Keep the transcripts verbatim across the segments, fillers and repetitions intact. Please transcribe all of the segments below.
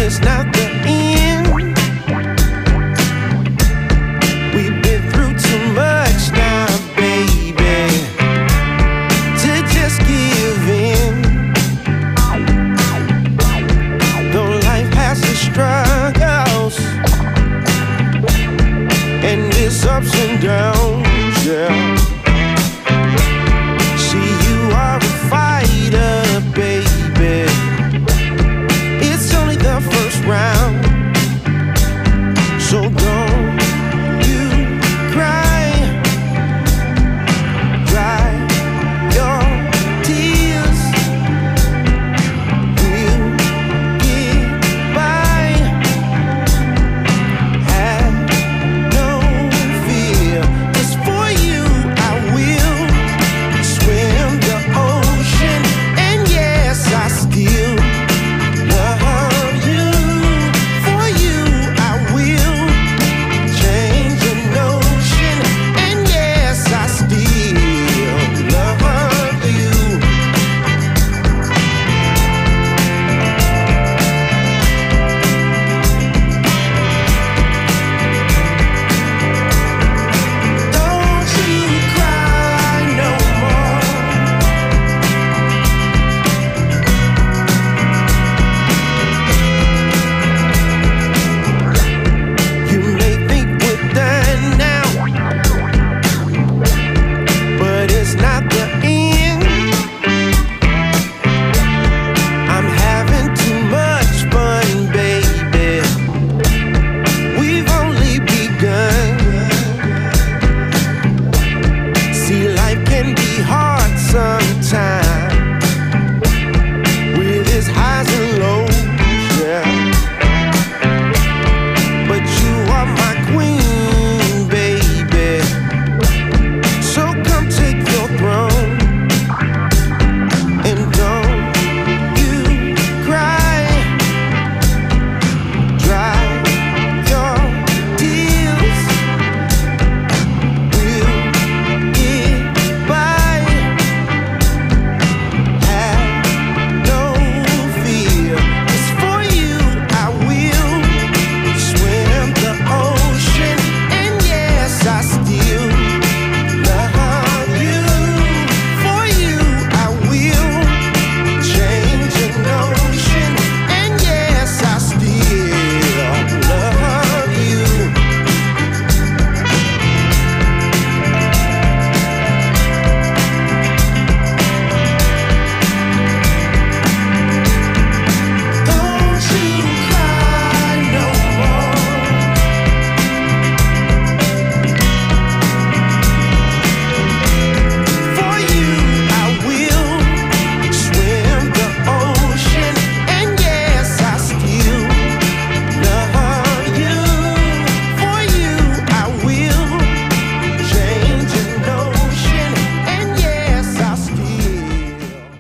it's not the end. We've been through too much now, baby, to just give in. Though life has its struggles and its ups and downs, yeah. See, you are a fighter, baby. It's only the first round, so don't you cry, dry your tears. We'll get by, have no fear. 'Cause for you I will swim the ocean, and yes, I still love you. For you I will change an ocean, and yes, I still love you. Don't you cry no more. You may think we're done now, but it's not the end. I'm having too much fun, baby. We've only begun. See, life can be hard sometimes, with its highs and lows, yeah. But you are my queen, baby, so come take your throne, and don't you cry, dry your tears. We'll get by, have no fear. 'Cause for you I will swim the ocean, and yes, I still love you. For you I will change an ocean, and yes, I still love you. Don't you cry no more. For you I will swim the ocean, and yes, I still love you. For you I will change an ocean, and yes, I still.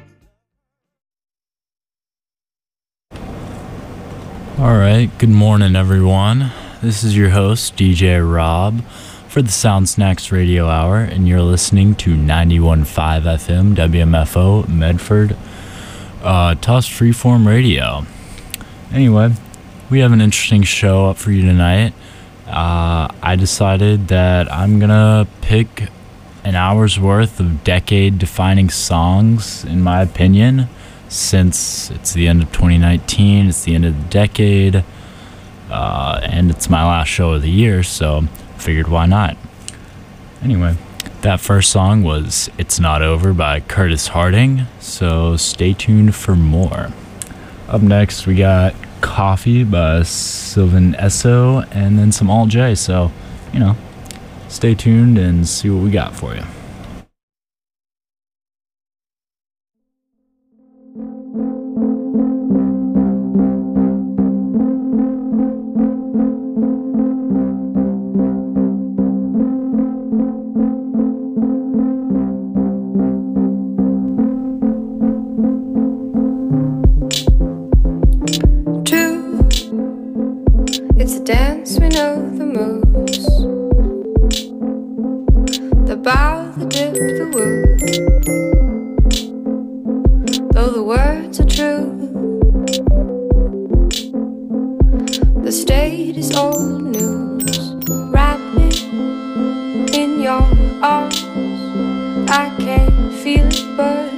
Alright, good morning everyone. This is your host, D J Rob, for the Sound Snacks Radio Hour, and you're listening to ninety-one point five F M W M F O Medford, uh, Tuss Freeform Radio. Anyway, we have an interesting show up for you tonight. Uh, I decided that I'm gonna pick an hour's worth of decade-defining songs, in my opinion, since it's the end of twenty nineteen, it's the end of the decade, uh, and it's my last show of the year, so figured why not. Anyway, that first song was It's Not Over by Curtis Harding, so stay tuned for more. Up next, we got Coffee by Sylvan Esso, and then some Alt J, so, you know, stay tuned and see what we got for you. It's a dance, we know the moves. The bow, the dip, the woo. Though the words are true, is old news. Wrap me in your arms. I can't feel it, but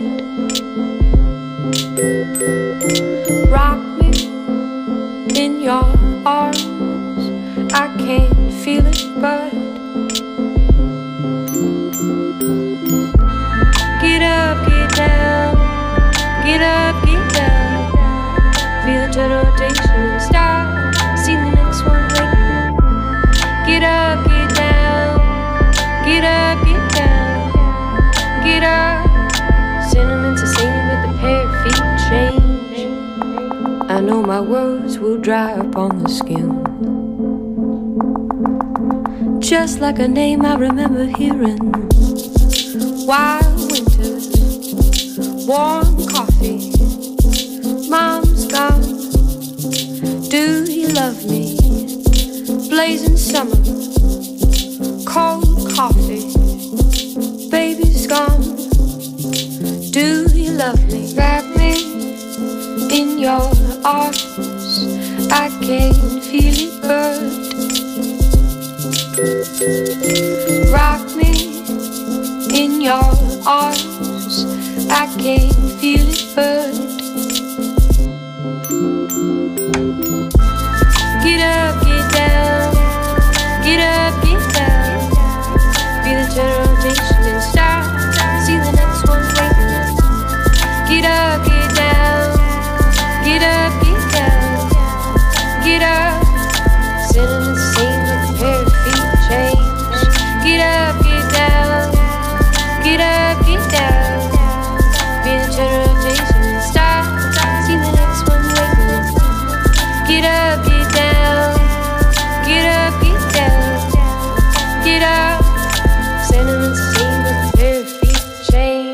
rock me in your arms. I can't feel it, but get up, get down, get up, get down. Feel the total rotation and start. See the next one waiting. Get up, get down, get up, get down, get up. Sentiments are singing with a pair of feet change. I know my words will dry up on the skin, just like a name I remember hearing. Wild winters, warm coffee, mom's gone. Do you love me? Blazing summer, cold coffee, baby's gone. Do you love me? Wrap me in your arms. I can't feel it, but rock me in your arms. I can't feel it, but get up, get down, get up, get down. Feel the general rotation and start. See the next one waiting. Get up, get down, get up, get down, get up. Sitting the same with a pair of feet change. Get up, get down, get up, get down. Feel the general rotation and start. See the next one waiting. Get up, get down, get up, get down, get up. Sentiments the same with a pair of feet change.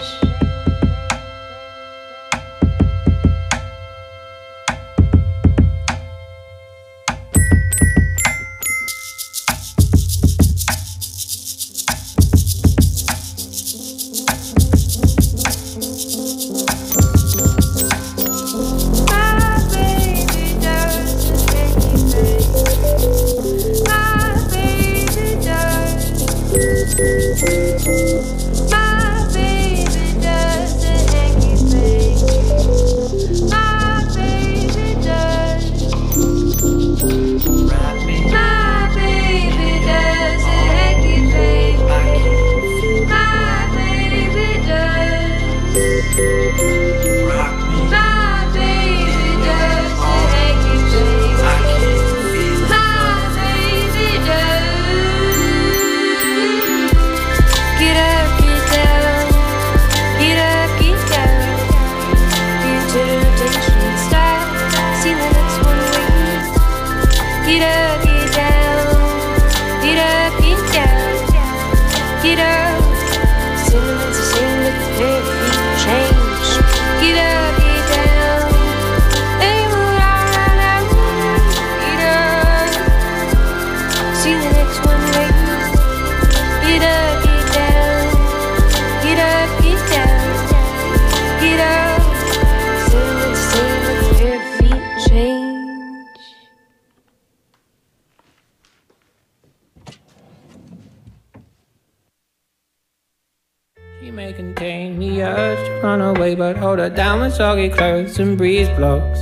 She may contain the urge to run away, but hold her down with soggy clothes and breeze blocks.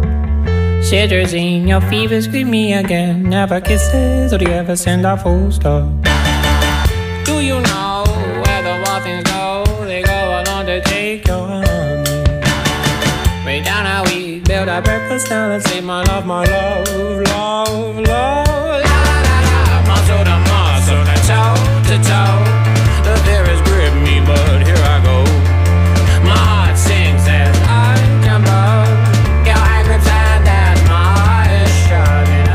Cetirizine, your fever, scream me again. Never kisses, or do you ever send a full stop? Do you know where the wild things go? They go along to take your honey. Way down how we build our breakfast down and say my love, my love, love, love. La la la la, muscle to muscle, to toe to toe. The fear grip me, but here I go. My heart sings as I jump up. Your hand grips and that my heart is shutting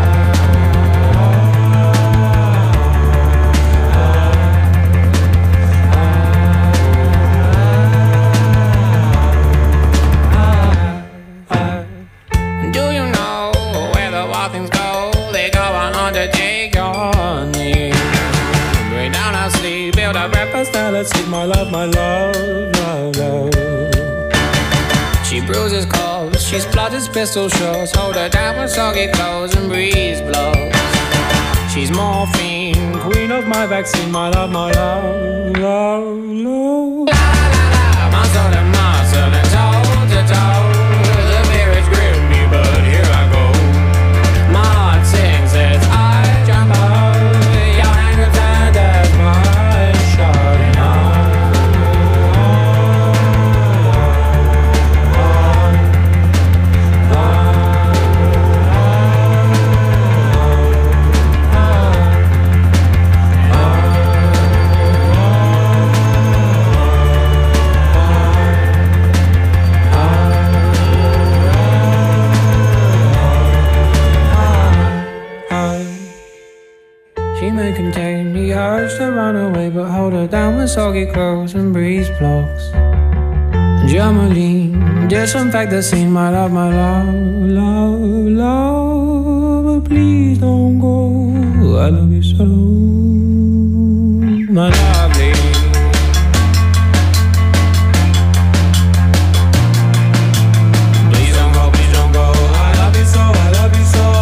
up. Do you know where the wild things go? They go on undertake your need. Way down our sleep, build our breakfast, now let's eat my love, my love, love, love. She bruises cold close. She's flutters pistol shots. Hold her down when soggy clothes and breeze blows. She's morphine, queen of my vaccine. My love, my love, love, love. La la la, muscle and muscle and toe to toe. The beer has grilled me, but here I go. My heart sings as I jump out. Your anger turned as my shouting out. She may contain the urge to run away, but hold her down with soggy clothes and breeze blocks. Germaline, disinfect the scene. My love, my love, love, love, but please don't go. I love you so, my lovely. Please don't go, please don't go. I love you so, I love you so.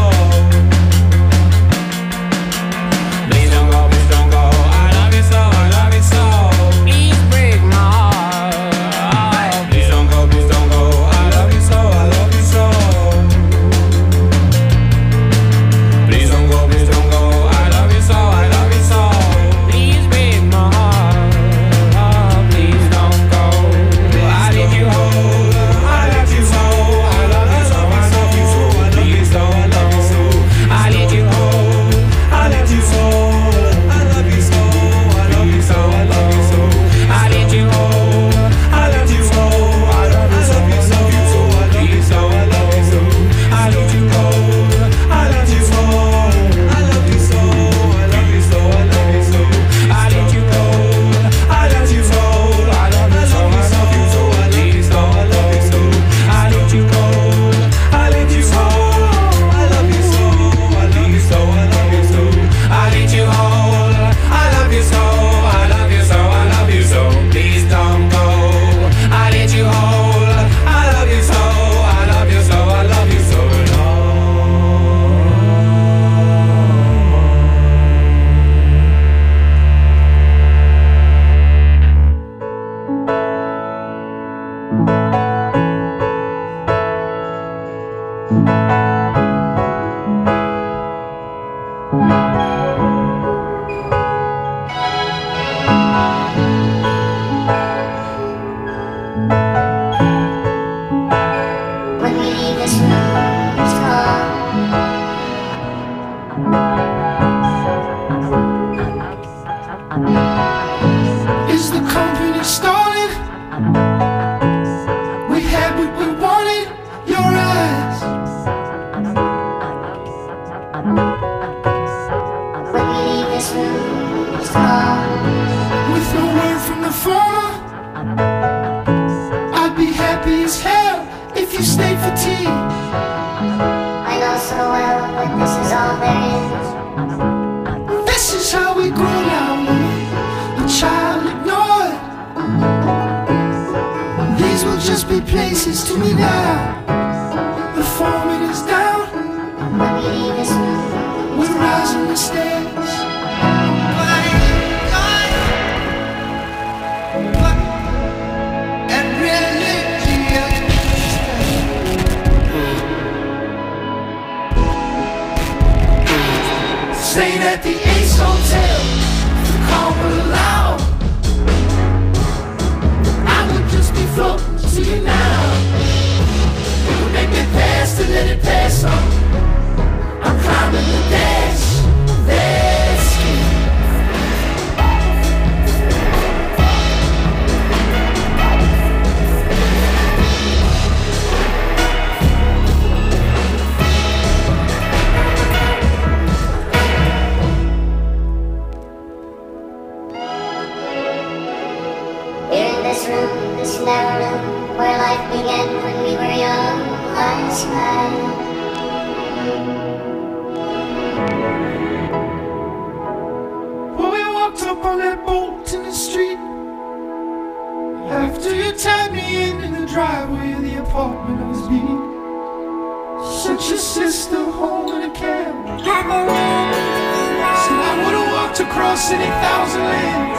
After you tied me in in the driveway of the apartment. fault when it was me. Such a sister holding a candle. Said I would've walked across any thousand lands.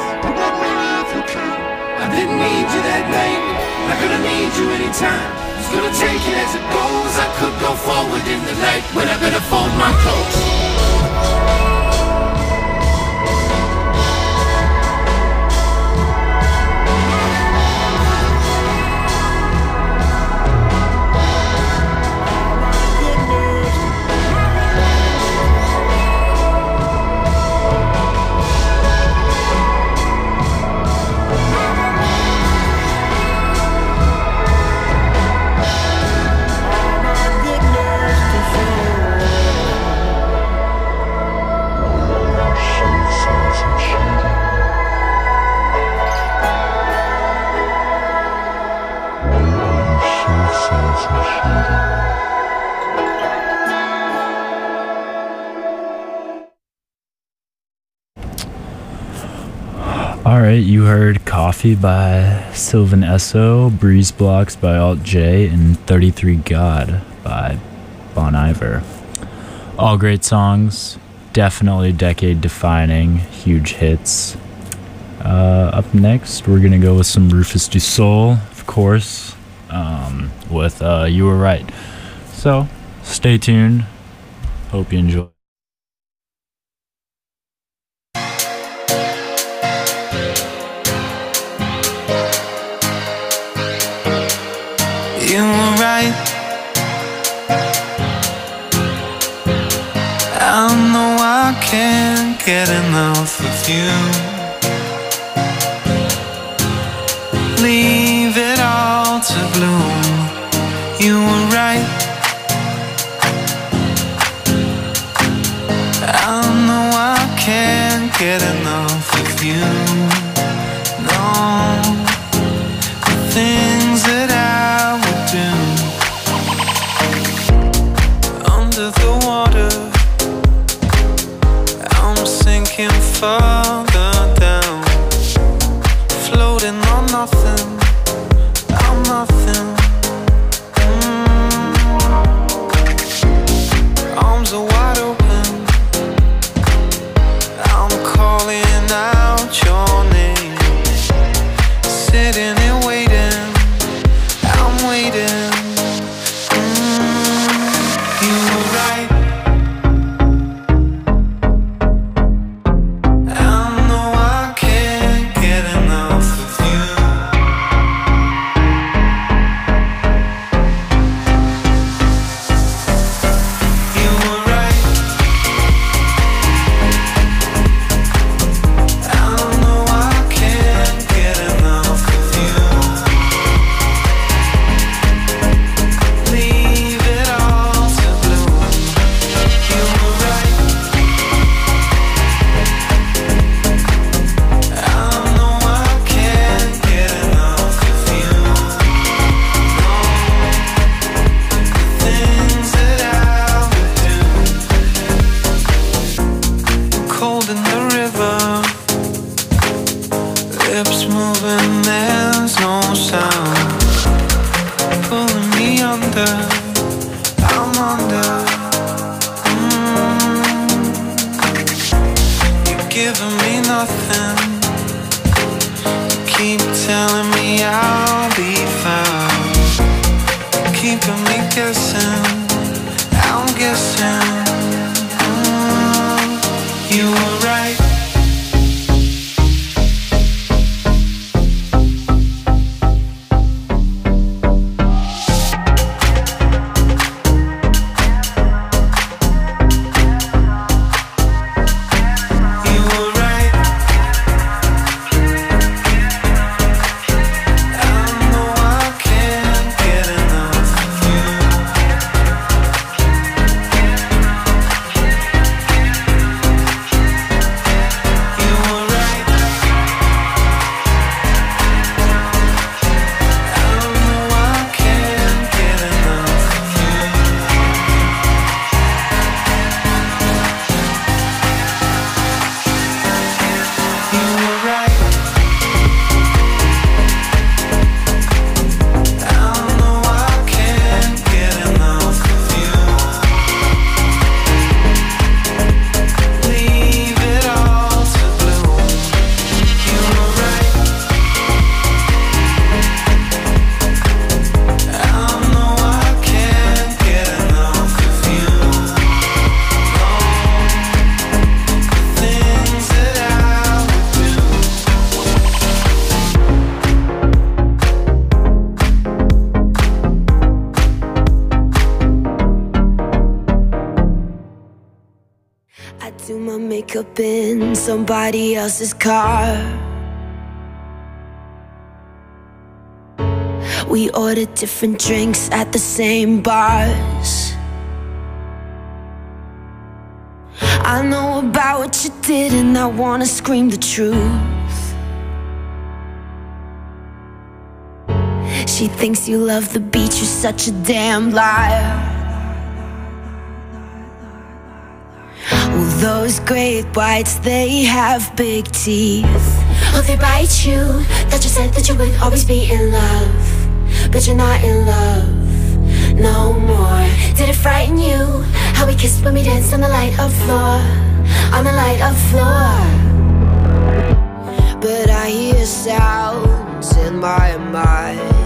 I didn't need you that night. Not gonna need you anytime. Just gonna take it as it goes. I could go forward in the night when I better fold my clothes. Alright, you heard Coffee by Sylvan Esso, Breeze Blocks by Alt J, and thirty-three God by Bon Iver. All great songs, definitely decade defining, huge hits. Uh, up next, we're gonna go with some Rufus Du Sol, of course, um, with uh, You Were Right. So, stay tuned. Hope you enjoy. You were right. I know I can't get enough of you. Leave it all to bloom. You were right. I know I can't get enough of you. No, the things that I would do under the water, I'm sinking further down, floating on nothing, I'm nothing. mm. Arms are wide open, I'm calling out your name, sitting and waiting, I'm waiting. mm. You were right. I know I can't get enough of you. You were right. I know I can't get enough of you. Leave it all to bloom. You were right. I know I can't get enough of you. No, the things that I would do. Cold in the river, lips moving, there's no sound. Pulling me under, I'm under. mm. You're giving me nothing. You keep telling me I'll be fine. Keeping me guessing, I'm guessing. mm. You were right. You were right. I know I can't get enough of you. do my makeup in somebody else's car. We order different drinks at the same bars. I know about what you did and I wanna scream the truth. She thinks you love the beach, you're such a damn liar. Well, those great whites, they have big teeth. Oh, they bite you. That you said that you would always be in love, but you're not in love no more. Did it frighten you how we kissed when we danced on the light of floor, on the light of floor? But I hear sounds in my mind,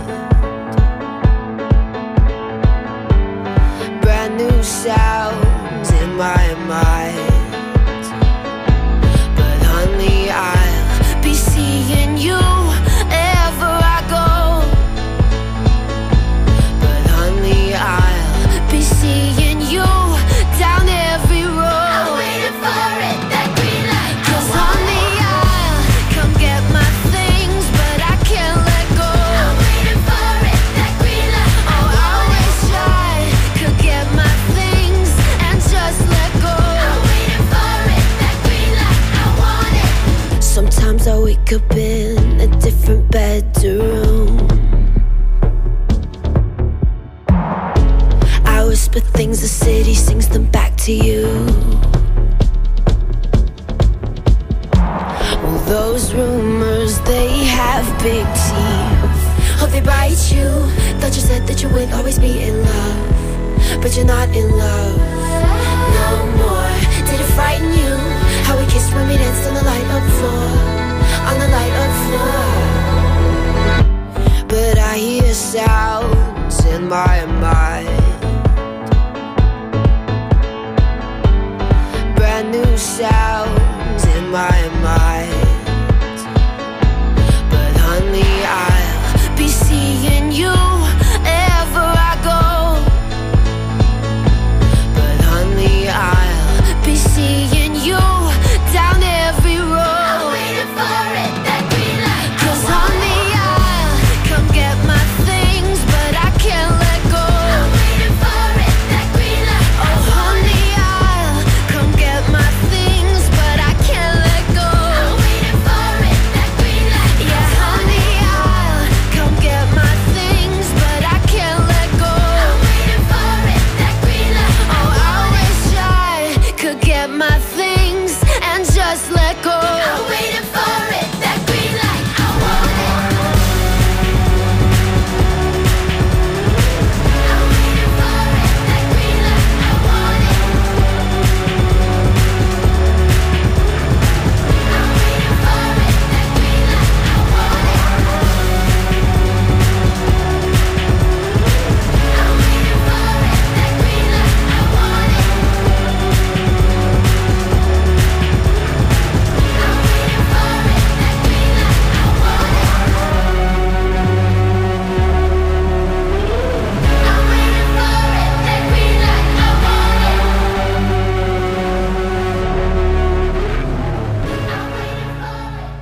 brand new sounds in my mind. But honey, I'll be seeing you ever I go. But honey, I'll be seeing you down every road. I'm waiting for it, that green light. 'Cause honey, I'll come get my things, but I can't let go. I'm waiting for it, that green light. Oh, I wish I could get my things and just let go. I'm waiting for it, that green light. I want it. Sometimes I wake up in a different bedroom. I whisper things, the city sings them back to you. Well, those rumors, they have big teeth. Oh, they bite you. Thought you said that you would always be in love, but you're not in love no more. Did it frighten you how we kissed when we danced on the light of floor, on the light of floor? But I hear sounds in my mind, brand new sounds in my mind. But honey, I'll be seeing you ever I go. But honey, I'll be seeing you down every road. I'm waiting for it, that green light. 'Cause honey, I'll come get my things, but I can't let go. I'm waiting for it, that green light. Oh, honey, I'll come get my things, but I can't let go. I'm waiting for it, that green light. Yeah, honey, I'll come get my things, but I can't let go. I'm waiting for it, that green light. Oh, I wish I could get my things and just let go. I'm waiting for it, that green light. I want it. I'm waiting for it, that green light. I want it. I'm waiting for it, that green light. I want it. I'm waiting for it, that green light. I want it. I'm waiting for it, that green light. I want it. I'm waiting for it, that green light. I want it. I'm waiting for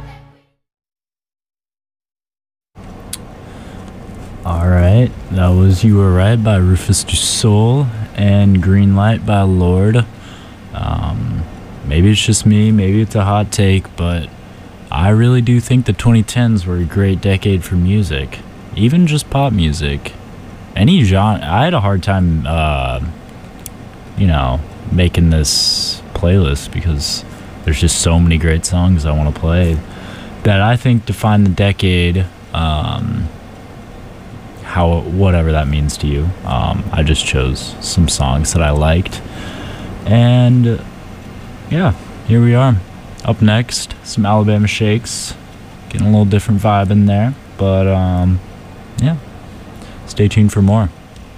it. All right, that was You Were Right by Rufus Du Sol and Green Light by Lorde. Um, maybe it's just me, maybe it's a hot take, but I really do think the twenty tens were a great decade for music, even just pop music. Any genre. I had a hard time, uh, you know, making this playlist because there's just so many great songs I want to play that I think define the decade. Um, how whatever that means to you. Um, I just chose some songs that I liked, and yeah, here we are. Up next, some Alabama Shakes, getting a little different vibe in there, but um, yeah, stay tuned for more.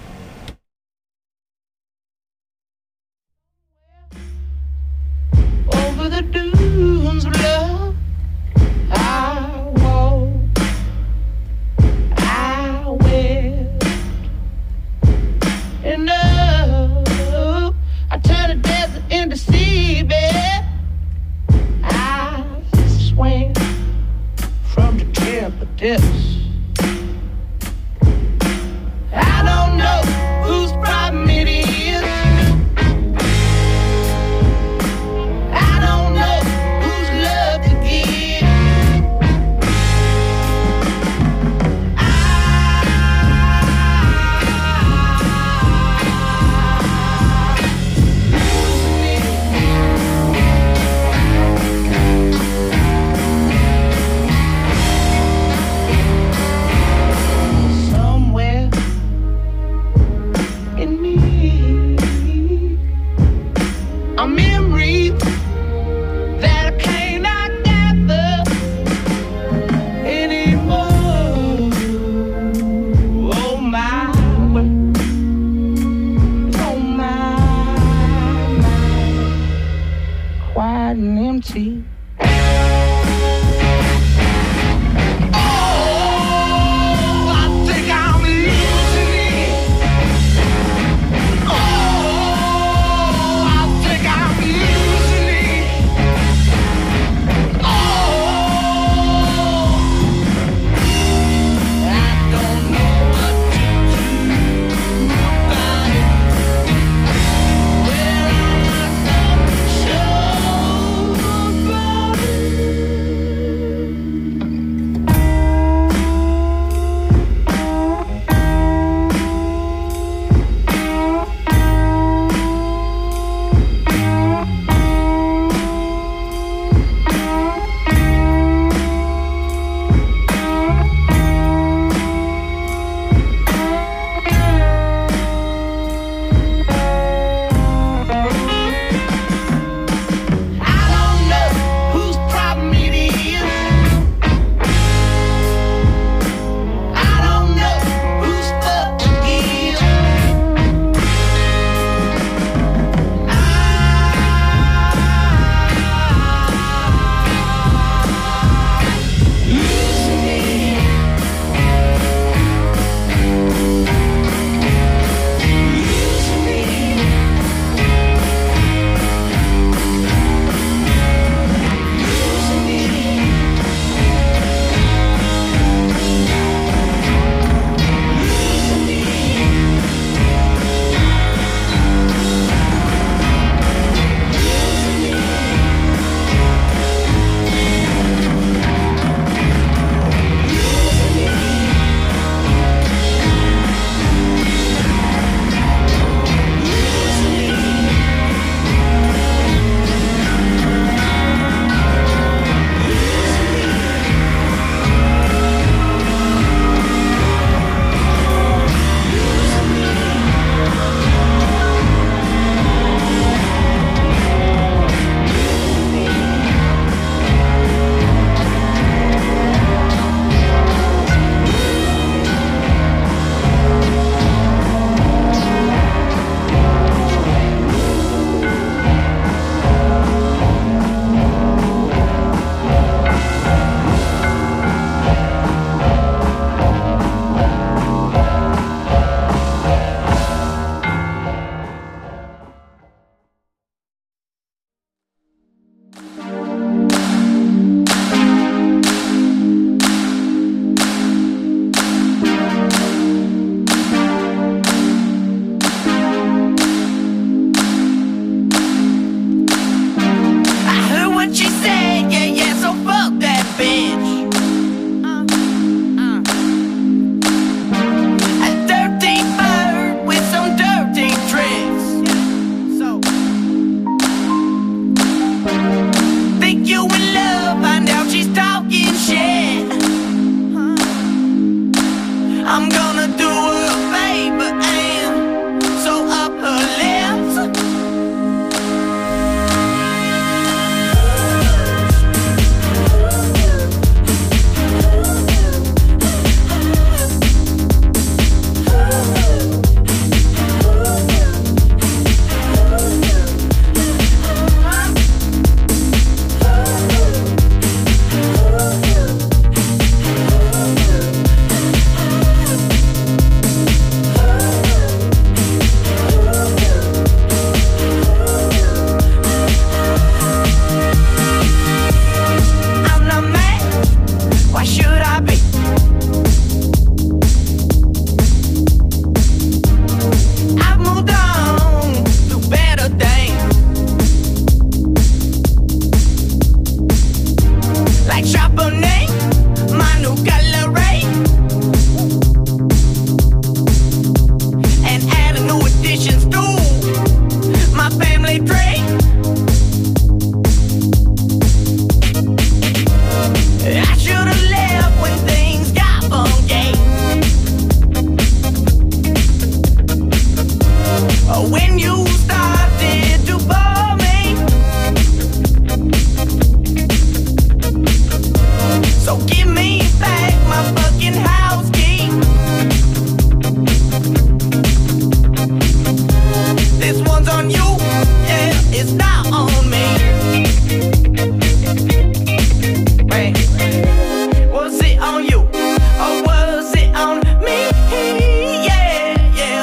Over the dunes of love, I walk, I wept, and love, I turn the desert into seabed. tips. I don't know whose problem it is. I don't know whose love to give. I somewhere in me, a memory that I cannot gather anymore. Oh my, oh my, quiet and empty. Oh, I think I'm losing it. Oh, I think I'm losing it. Oh, I don't know what to do about it. Well, I thought so, but when you started to bore me. So give me back my fucking house key. This one's on you, yeah, it's not on me. Wait, was it on you, or was it on me? Yeah, yeah.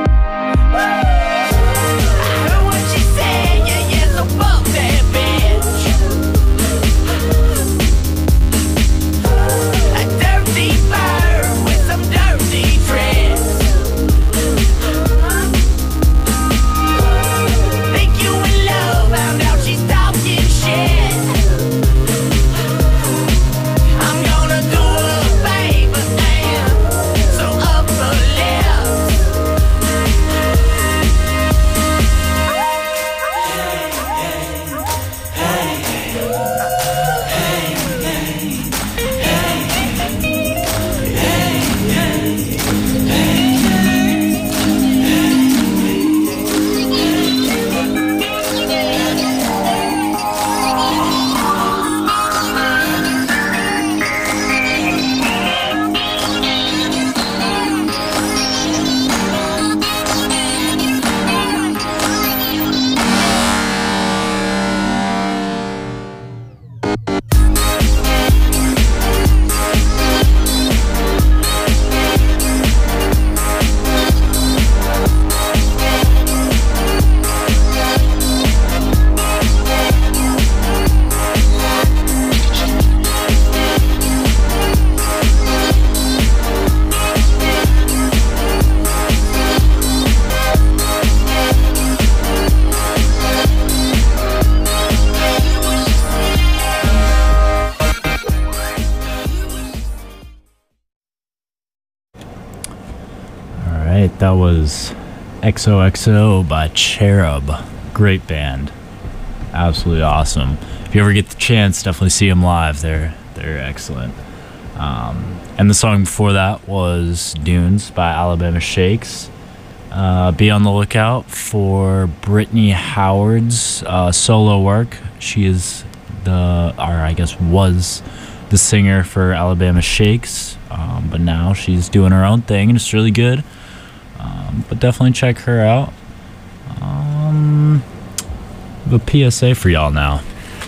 I heard what she said, yeah, yeah, so fuck that bitch. A dirty bird with some dirty tricks. Think you in love, found out she's talking shit. I'm gonna do her a favor and so up her lips. Alright, that was X O X O by Cherub. Great band. Absolutely awesome. If you ever get the chance, definitely see them live. They're they're excellent. Um, and the song before that was Dunes by Alabama Shakes. Uh, be on the lookout for Brittany Howard's uh, solo work. She is the, or I guess was the singer for Alabama Shakes, um, but now she's doing her own thing and it's really good. Um, but definitely check her out. Um, the P S A for y'all now.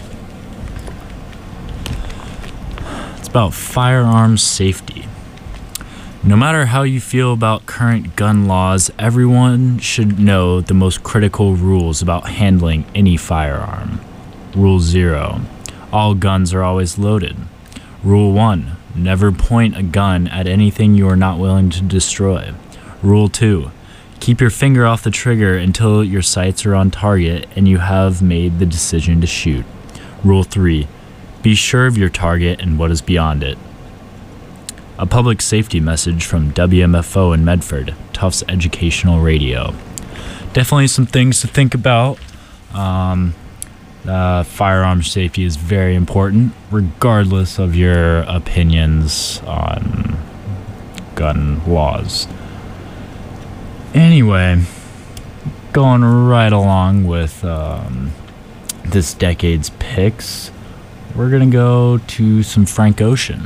It's about firearms safety. No matter how you feel about current gun laws, everyone should know the most critical rules about handling any firearm. Rule zero. All guns are always loaded. Rule one. Never point a gun at anything you are not willing to destroy. Rule two. Keep your finger off the trigger until your sights are on target and you have made the decision to shoot. Rule three. Be sure of your target and what is beyond it. A public safety message from W M F O in Medford, Tufts Educational Radio. Definitely some things to think about. Um, uh, firearm safety is very important, regardless of your opinions on gun laws. Anyway, going right along with um, this decade's picks, we're gonna go to some Frank Ocean.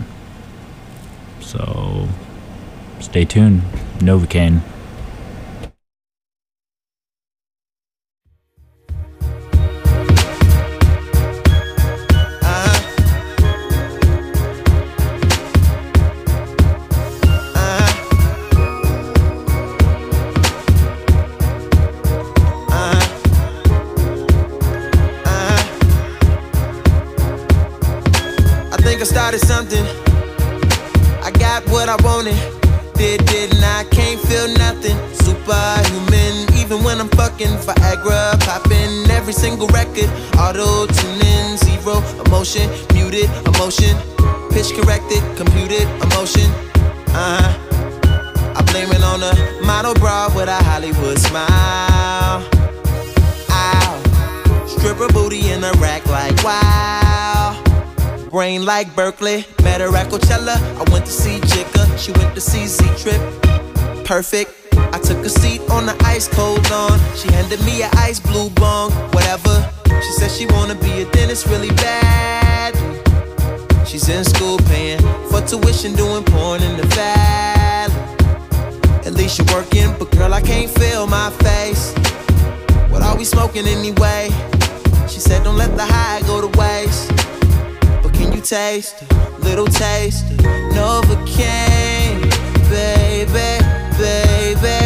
So, stay tuned. Novocaine. Started something, I got what I wanted, did, didn't I, can't feel nothing, superhuman, even when I'm fucking Viagra, popping every single record, auto-tuning, zero emotion, muted emotion, pitch corrected, computed emotion, uh-huh, I blame it on a model bra with a Hollywood smile, ow, stripper booty in a rack like wow. Brain like Berkeley, met her at Coachella. I went to see Jigga, she went to see Z-Trip. Perfect, I took a seat on the ice cold lawn. She handed me an ice blue bong, whatever. She said she wanna be a dentist really bad. She's in school paying for tuition, doing porn in the valley. At least you're working, but girl, I can't feel my face. What are we smoking anyway? She said don't let the high go to waste. But can you taste a little taste of Novocaine, baby, baby,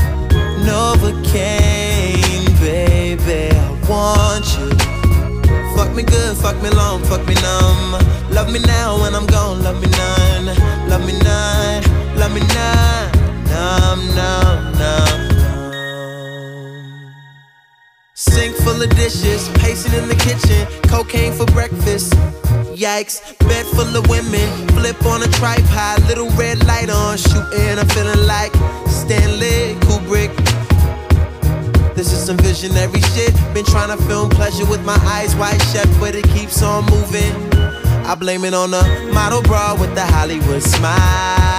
Novocaine, baby, I want you. Fuck me good, fuck me long, fuck me numb. Love me now when I'm gone, love me none. Love me none, love me none. Numb, numb, numb, numb. Sink full of dishes, pacing in the kitchen. Cocaine for breakfast, yikes. Bed full of women, flip on a tripod. Little red light on, shooting, I'm feeling like Stanley Kubrick. This is some visionary shit. Been trying to film pleasure with my eyes wide shut, but it keeps on moving. I blame it on the model bra with the Hollywood smile.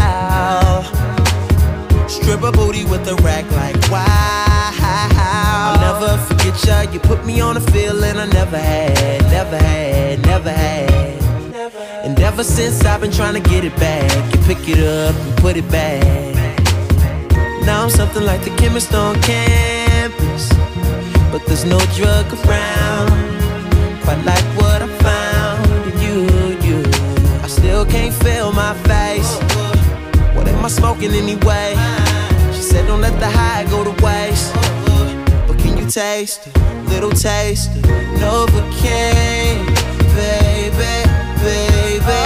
Stripper booty with a rack like wow. I'll never forget ya. You put me on a feeling I never had, never had, never had. And ever since I've been trying to get it back. You pick it up and put it back. Now I'm something like the chemist on campus, but there's no drug around. Quite like what I found in you, you. I still can't feel my face. What am I smoking anyway? She said don't let the high go to waste. But can you taste a little taste of Novocaine, baby, baby,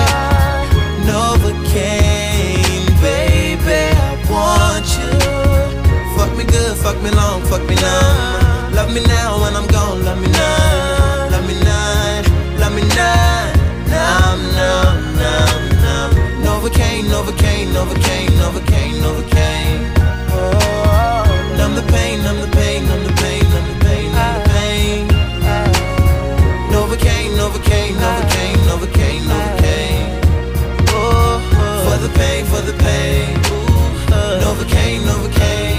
Novocaine, baby, I want you. Fuck me good, fuck me long, fuck me numb. Love me now when I'm gone, love me none. Love me none, love me none. Numb, numb, numb, numb. Novocaine, Novocaine, Novocaine, Novocaine, Novocaine. Oh, numb the pain, numb the pain, numb the pain, numb the pain, numb the pain. Novocaine, Novocaine, Novocaine, Novocaine, Novocaine. Oh, for the pain, for the pain. Novocaine, Novocaine.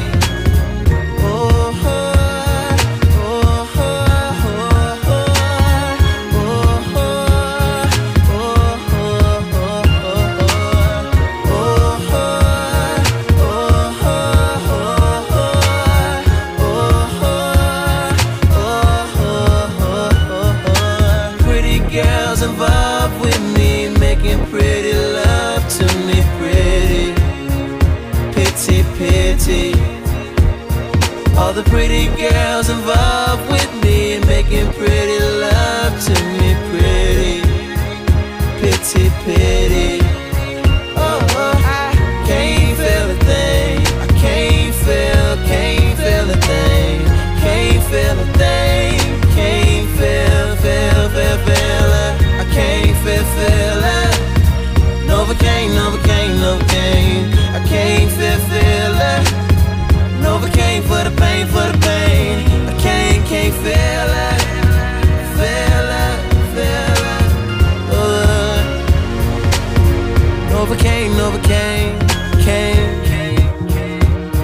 All the pretty girls involved with me and making pretty love to me, pretty, pity, pity. Oh, oh, I can't feel a thing. I can't feel, can't feel a thing. Can't feel a thing. Can't feel, feel, feel, feel it. I can't feel, feel it. Novocaine, Novocaine, Novocaine. I can't feel, feel it. Novocaine for the pain, for the pain. I can't, can't feel it, feel it, feel it. Uh, Novocaine, Novocaine, cane, cane, cane.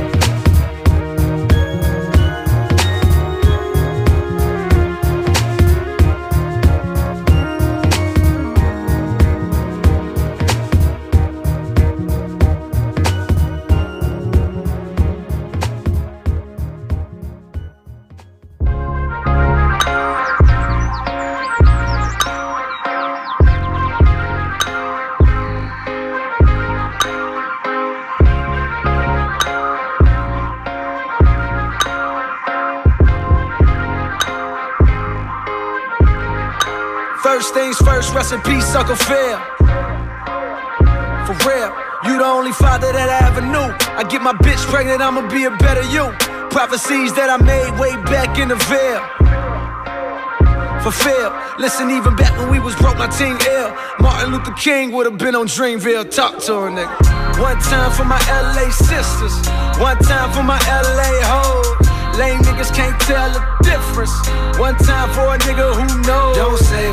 First things first, rest in peace, Uncle Phil. For real, you the only father that I ever knew. I get my bitch pregnant, I'ma be a better you. Prophecies that I made way back in the veil. Fulfill, listen, even back when we was broke, my team ill. Martin Luther King would've been on Dreamville. Talk to her, nigga. One time for my L A sisters, one time for my L A hoes. Lame niggas can't tell the difference. One time for a nigga who knows. Don't save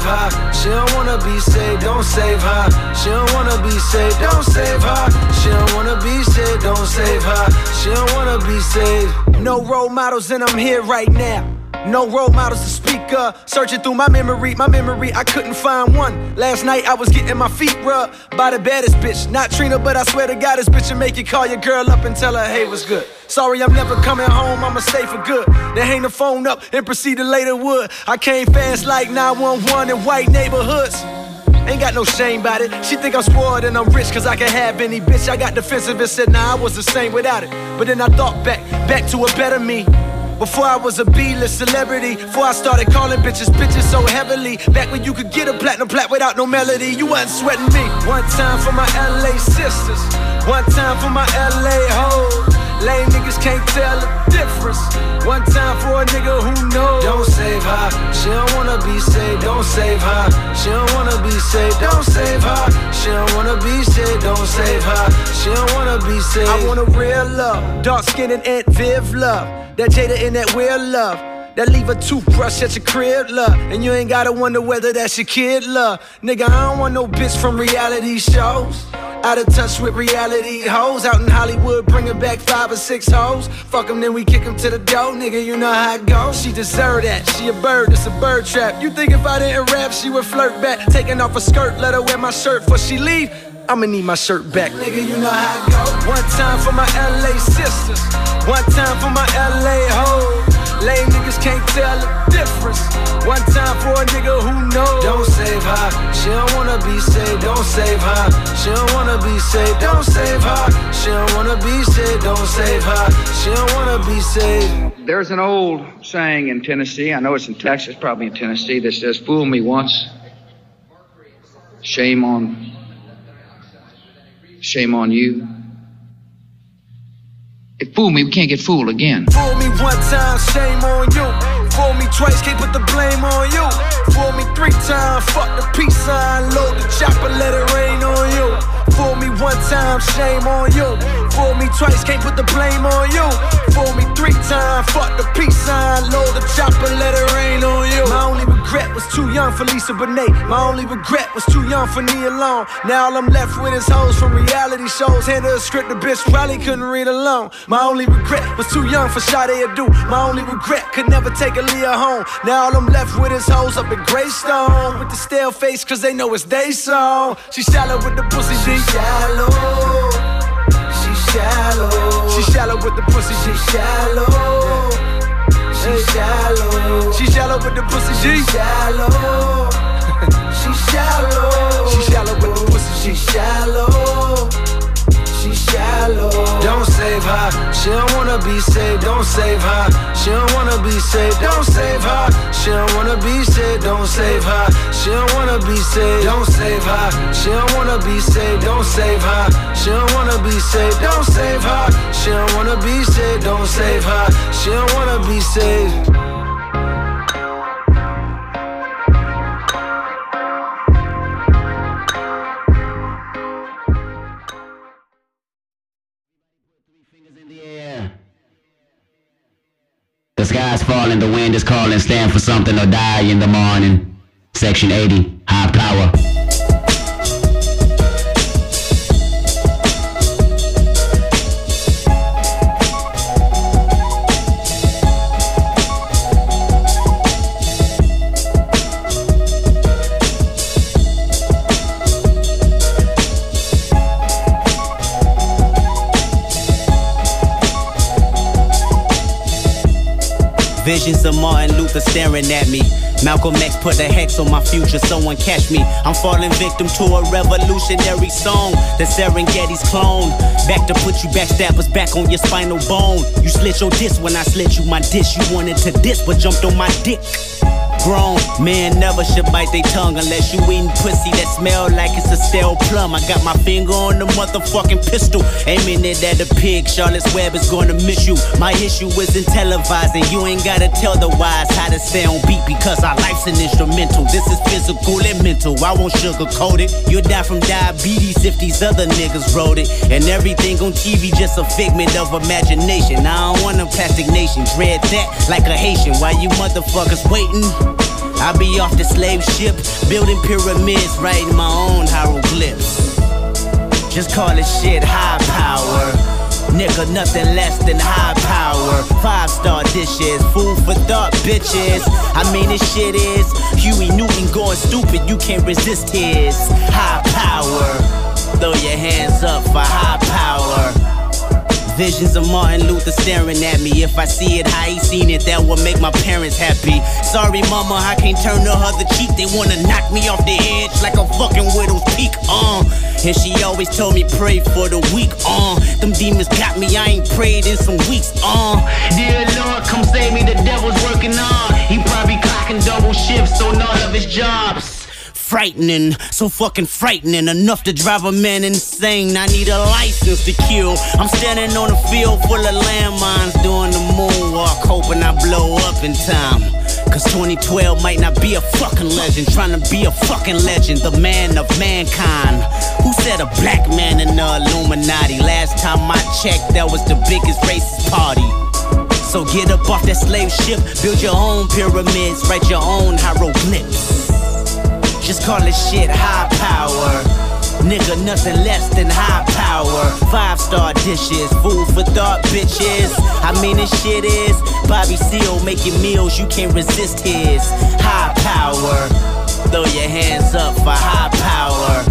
her. She don't wanna be saved, don't save her. She don't wanna be saved, don't save her. She don't wanna be saved, don't save her. She don't wanna be saved. No role models and I'm here right now. No role models to speak of. Searching through my memory, my memory, I couldn't find one. Last night I was getting my feet rubbed by the baddest bitch. Not Trina, but I swear to God, this bitch will make you call your girl up and tell her, hey, what's good? Sorry, I'm never coming home, I'ma stay for good. Then hang the phone up and proceed to lay the wood. I came fast like nine one one in white neighborhoods. Ain't got no shame about it. She think I'm spoiled and I'm rich cause I can have any bitch. I got defensive and said, nah, I was the same without it. But then I thought back, back to a better me. Before I was a B-list celebrity, before I started calling bitches bitches so heavily. Back when you could get a platinum plat without no melody, you wasn't sweating me. One time for my L A sisters, one time for my L A hoes. Lame niggas can't tell the difference. One time for a nigga who knows. Don't save her, she don't wanna be saved. Don't save her, she don't wanna be saved. Don't save her, she don't wanna be saved. Don't save her, she don't wanna be saved. I want a real love, dark skin and Aunt Viv love. That Jada in that weird love. That leave a toothbrush at your crib, love. And you ain't gotta wonder whether that's your kid, love. Nigga, I don't want no bitch from reality shows. Out of touch with reality hoes. Out in Hollywood, bringing back five or six hoes. Fuck them, then we kick them to the door. Nigga, you know how it goes. She deserve that, she a bird, it's a bird trap. You think if I didn't rap, she would flirt back. Taking off her skirt, let her wear my shirt before she leave. I'ma need my shirt back. Nigga, you know how it go. One time for my L A sisters, one time for my L A hoes. Lame niggas can't tell the difference. One time for a nigga who knows. Don't save her, she don't wanna be saved. Don't save her, she don't wanna be saved. Don't save her, she don't wanna be saved. Don't save her, she don't wanna be saved. There's an old saying in Tennessee, I know it's in Texas, probably in Tennessee, that says, fool me once, shame on Shame on you. If fool me, we can't get fooled again. Fool me one time, shame on you. Fool me twice, can't put the blame on you. Fool me three times, fuck the peace sign. Load the chopper, let it rain on you. Fool me one time, shame on you. Fool me twice, can't put the blame on you. Fool me three times, fuck the peace sign. Load the chopper, let it rain on you. My only regret was too young for Lisa Bonet. My only regret was too young for Nia Long. Now all I'm left with is hoes from reality shows. Hand her a script, the bitch probably couldn't read alone. My only regret was too young for Sade Adu. My only regret could never take Aaliyah home. Now all I'm left with is hoes up in Greystone. With the stale face cause they know it's they song. She shallow with the pussy, she shallow. She shallow. She shallow with the pussy, she shallow. She shallow. She shallow with the pussy, she shallow. She shallow. She shallow with the pussy, she shallow. She shallow. Don't save her, she don't wanna be saved. Don't save her, she don't wanna be saved. Don't save her, she don't wanna be saved. Don't save her, she don't wanna be saved. Don't save her, she don't wanna be saved. Don't save her, she don't wanna be saved. Don't save her, she don't wanna be saved. Don't save her, she don't wanna be saved. The sky's falling, the wind is calling, stand for something or die in the morning. Section eighty, high power. Visions of Martin Luther staring at me. Malcolm X put a hex on my future, someone catch me. I'm falling victim to a revolutionary song. The Serengeti's clone. Back to put you backstabbers back on your spinal bone. You slit your disc when I slit you my dish. You wanted to diss but jumped on my dick. Grown men never should bite their tongue unless you eating pussy that smell like it's a stale plum. I got my finger on the motherfucking pistol, aiming it at a pig. Charlotte's Web is gonna miss you. My issue isn't televising. You ain't gotta tell the wise how to stay on beat because our life's an instrumental. This is physical and mental. I won't sugarcoat it. You'll die from diabetes if these other niggas wrote it. And everything on T V just a figment of imagination. I don't want a plastic nation. Dread that like a Haitian. While you motherfuckers waiting, I be off the slave ship, building pyramids, writing my own hieroglyphs. Just call this shit high power. Nigga, nothing less than high power. Five star dishes, food for thought, bitches. I mean, this shit is Huey Newton going stupid, you can't resist his high power. Throw your hands up for high power. Visions of Martin Luther staring at me. If I see it how he seen it, that would make my parents happy. Sorry mama, I can't turn the other cheek. They wanna knock me off the edge like a fucking widow's peak, uh And she always told me pray for the weak, uh Them demons got me, I ain't prayed in some weeks, uh Dear Lord, come save me, the devil's working on. He probably clocking double shifts on all of his jobs. Frightening, so fucking frightening, enough to drive a man insane. I need a license to kill. I'm standing on a field full of landmines, doing the moonwalk, hoping I blow up in time. Cause twenty twelve might not be a fucking legend, trying to be a fucking legend, the man of mankind. Who said a black man in the Illuminati? Last time I checked, that was the biggest racist party. So get up off that slave ship, build your own pyramids, write your own hieroglyphs. Just call this shit high power. Nigga, nothing less than high power. Five star dishes, food for thought, bitches. I mean, this shit is Bobby Seale making meals, you can't resist his high power. Throw your hands up for high power.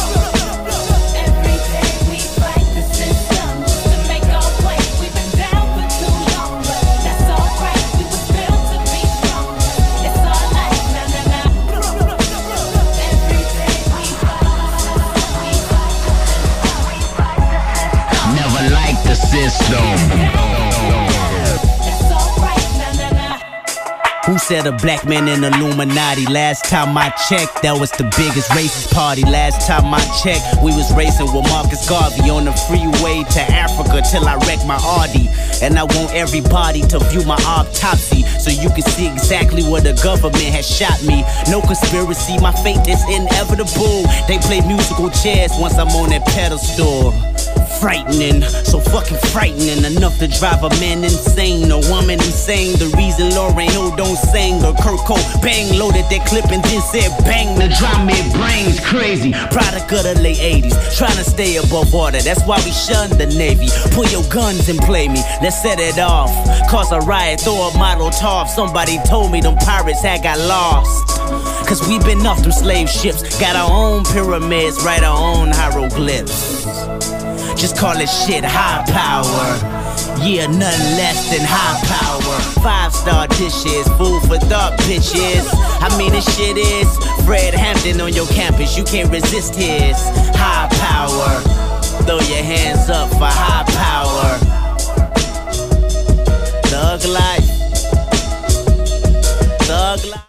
Who said a black man in Illuminati? Last time I checked, that was the biggest racist party. Last time I checked, we was racing with Marcus Garvey on the freeway to Africa till I wrecked my Audi. And I want everybody to view my autopsy so you can see exactly where the government has shot me. No conspiracy, my fate is inevitable. They play musical chairs once I'm on that pedestal. Frightening, so fucking frightening, enough to drive a man insane, a woman insane. The reason Lorraine Hill don't sing, or Kurt Cobain loaded that clip and then said bang. The drum it brains crazy. Product of the late eighties, trying to stay above water. That's why we shun the Navy. Pull your guns and play me. Let's set it off. Cause a riot, throw a model top. Somebody told me them pirates had got lost. Cause we been off them slave ships, got our own pyramids, write our own hieroglyphs. Just call it shit high power. Yeah, nothing less than high power. Five star dishes, food for thought, bitches. I mean, this shit is Fred Hampton on your campus, you can't resist his high power. Throw your hands up for high power. Thug life. Thug life.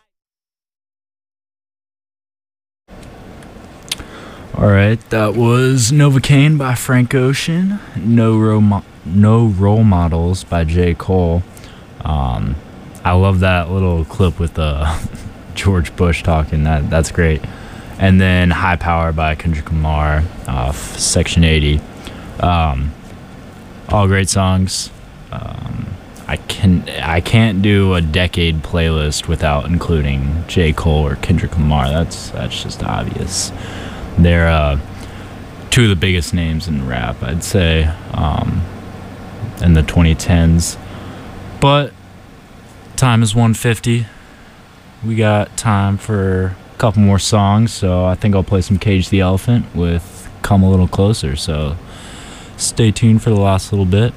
Alright, that was Novocaine by Frank Ocean, No, Ro- Mo- no Role Models by J. Cole. Um, I love that little clip with uh, George Bush talking, that that's great. And then High Power by Kendrick Lamar off Section eighty. Um, all great songs. Um, I can I can't do a decade playlist without including J. Cole or Kendrick Lamar. That's that's just obvious. They're uh, two of the biggest names in rap, I'd say, um, in the twenty tens. But time is one fifty. We got time for a couple more songs, so I think I'll play some Cage the Elephant with Come a Little Closer. So stay tuned for the last little bit.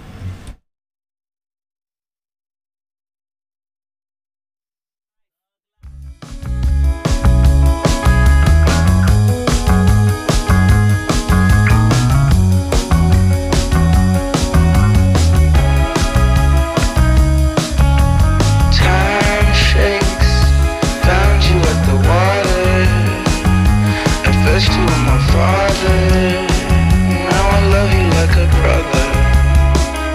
Now I love you like a brother.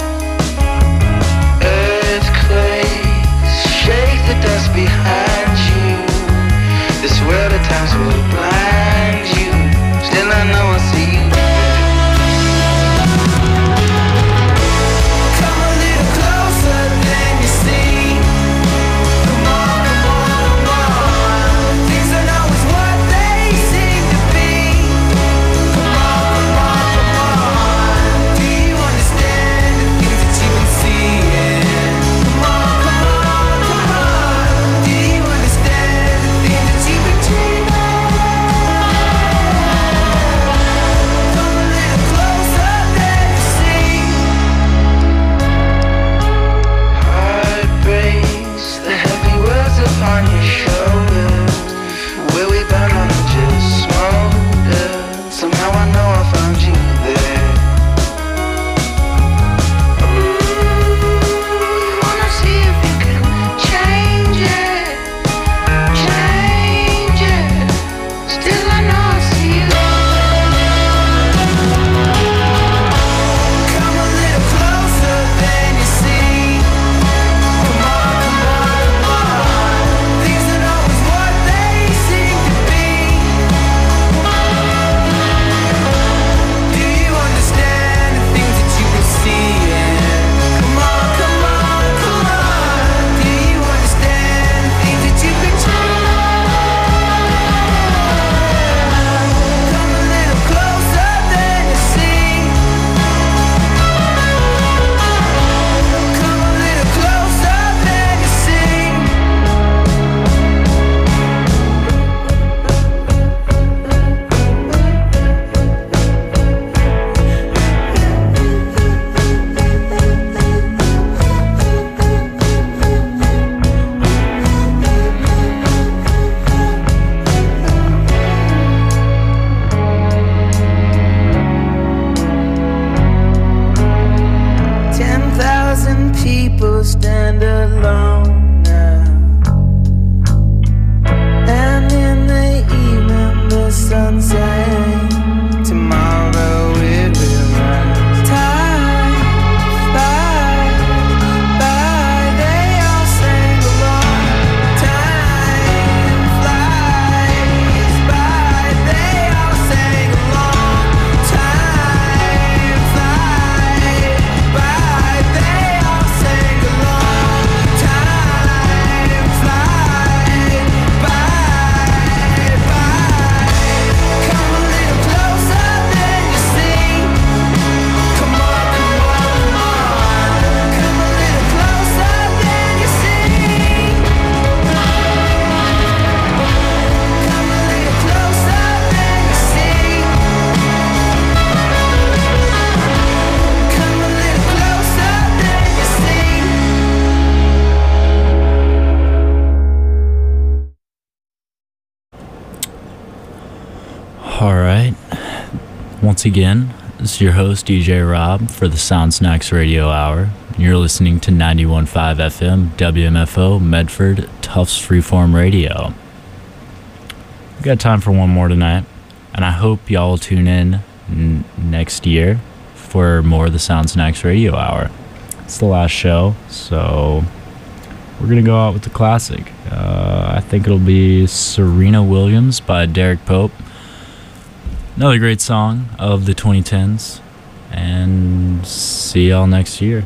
once again, this is your host, D J Rob, for the Sound Snacks Radio Hour. You're listening to ninety-one point five F M, W M F O, Medford, Tufts Freeform Radio. We got time for one more tonight, and I hope y'all will tune in n- next year for more of the Sound Snacks Radio Hour. It's the last show, so we're going to go out with the classic. Uh, I think it'll be Serena Williams by Derek Pope. Another great song of the twenty tens. And see y'all next year.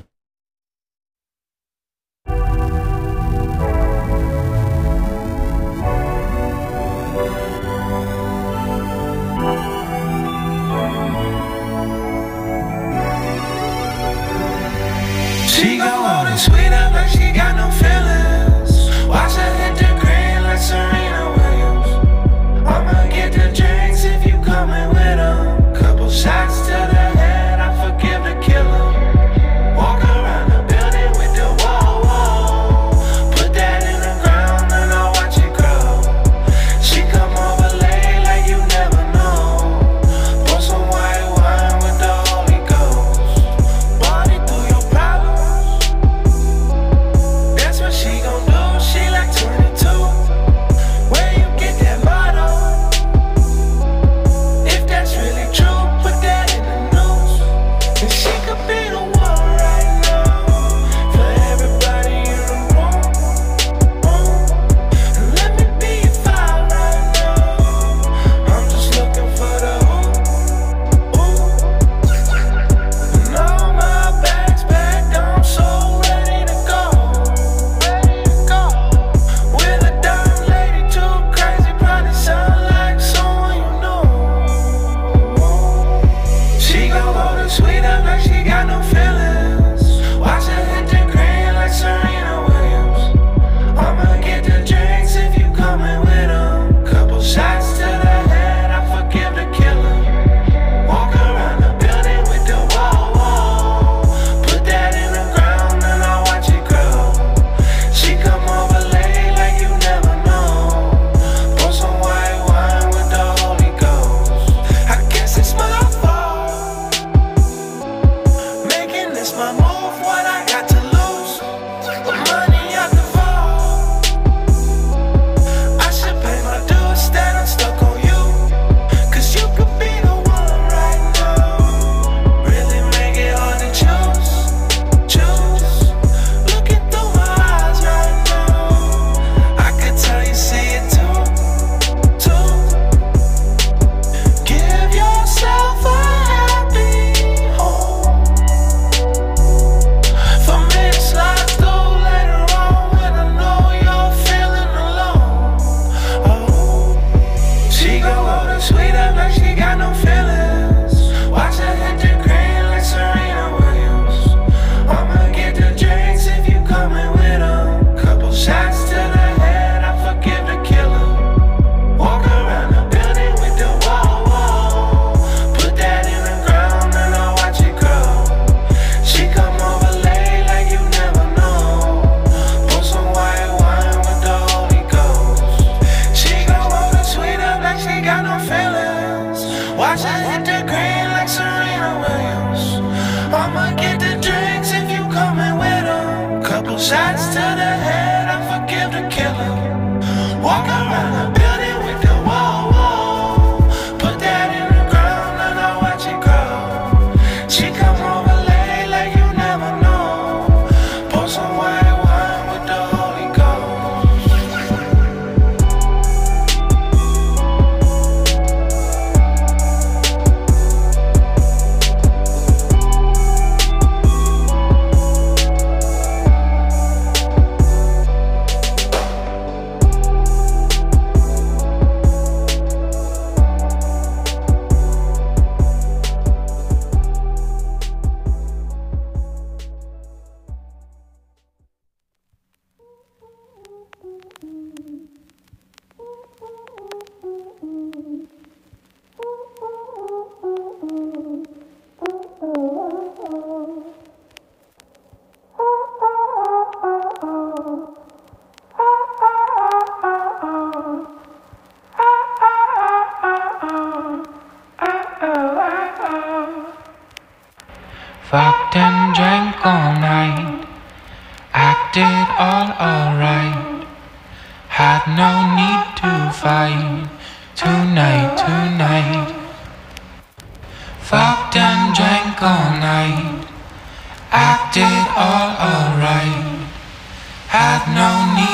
She go on and sweet up like she got no feelings. Watch her hit the green like Serena Williams. I'ma get the drinks if you coming with them. Couple shots to the head, I forgive the killer. Walk no need to fight. Tonight, tonight. Fucked and drank all night. Acted all alright. Had no